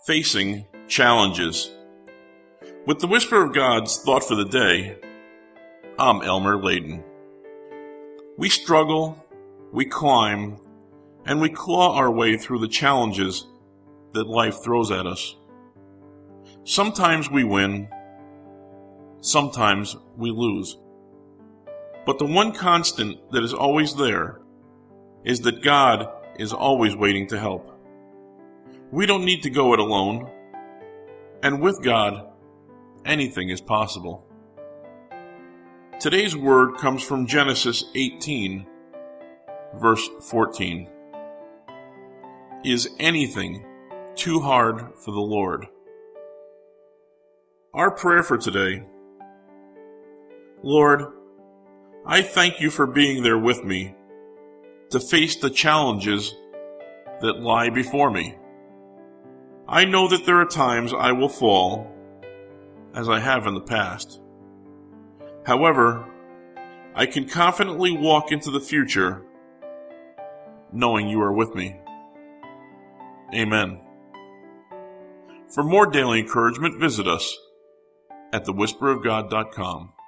Facing challenges. With the Whisper of God's Thought for the Day, I'm Elmer Layden. We struggle, we climb, and we claw our way through the challenges that life throws at us. Sometimes we win, sometimes we lose. But the one constant that is always there is that God is always waiting to help. We don't need to go it alone, and with God, anything is possible. Today's word comes from Genesis 18, verse 14. Is anything too hard for the Lord? Our prayer for today: Lord, I thank you for being there with me to face the challenges that lie before me. I know that there are times I will fall, as I have in the past. However, I can confidently walk into the future knowing you are with me. Amen. For more daily encouragement, visit us at thewhisperofgod.com.